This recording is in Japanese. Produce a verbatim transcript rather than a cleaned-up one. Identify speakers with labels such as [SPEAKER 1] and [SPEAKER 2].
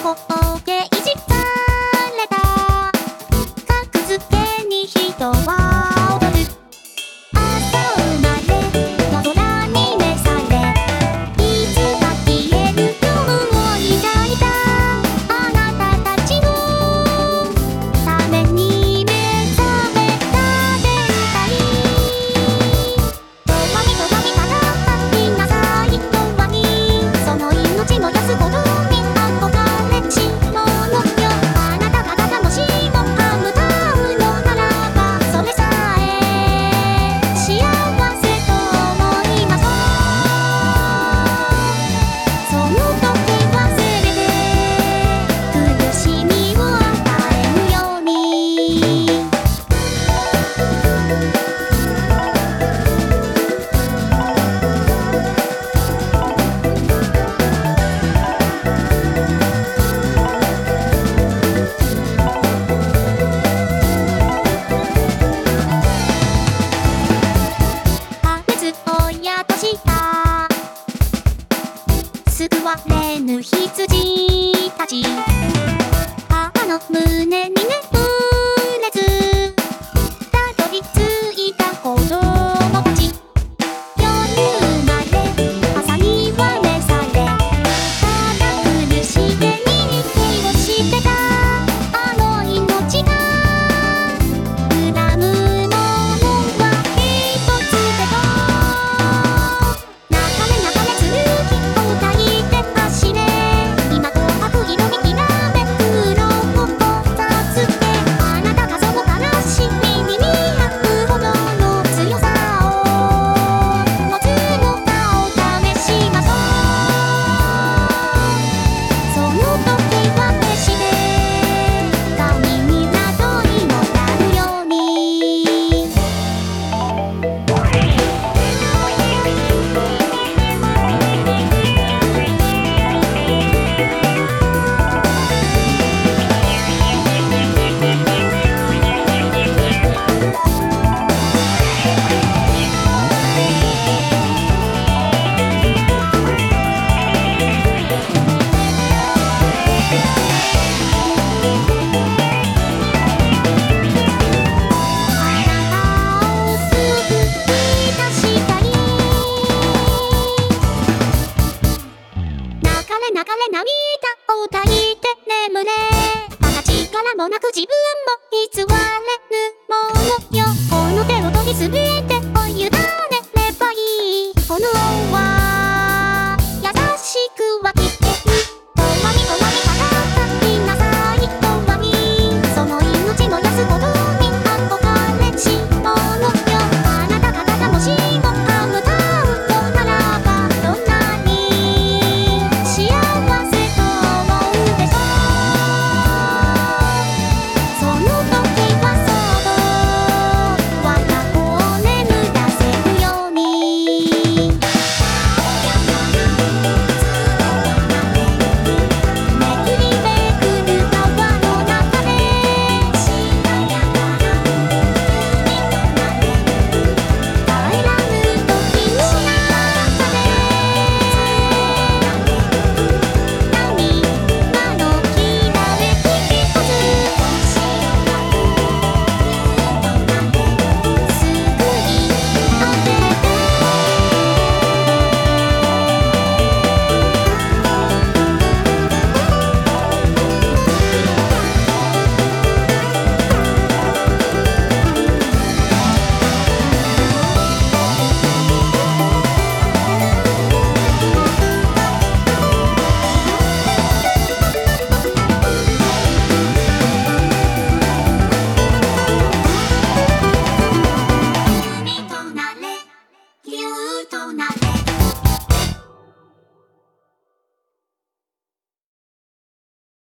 [SPEAKER 1] 方でいじったれた格付けに人は踊る。朝生まれ夜空に召されいつか消える夜を抱いたあなたたちのために目覚めた天体。とわみとわみから吐きなさいとわにその命燃やすことに憧れし者よ。あなた方がもしもハムタウンのならばそれさえ幸せと思います。その時忘れて苦しみを与えるように破滅を宿した救われぬ羊たち母の胸に眠れずたどり着いた子供たち。夜生まれ朝には召されただ苦しげに息をしてたあの命が恨むものは一つでと流れ流れ続きを歌いて走れ今紅白色にきらめくろをさつけあなたがその悲しみに見合うほどの強さを持つのかを試しましょう。その時は決して神になどにもなるように流れ涙を歌いて眠れまだ力もなく自分も偽れぬものよこの手を取りすべ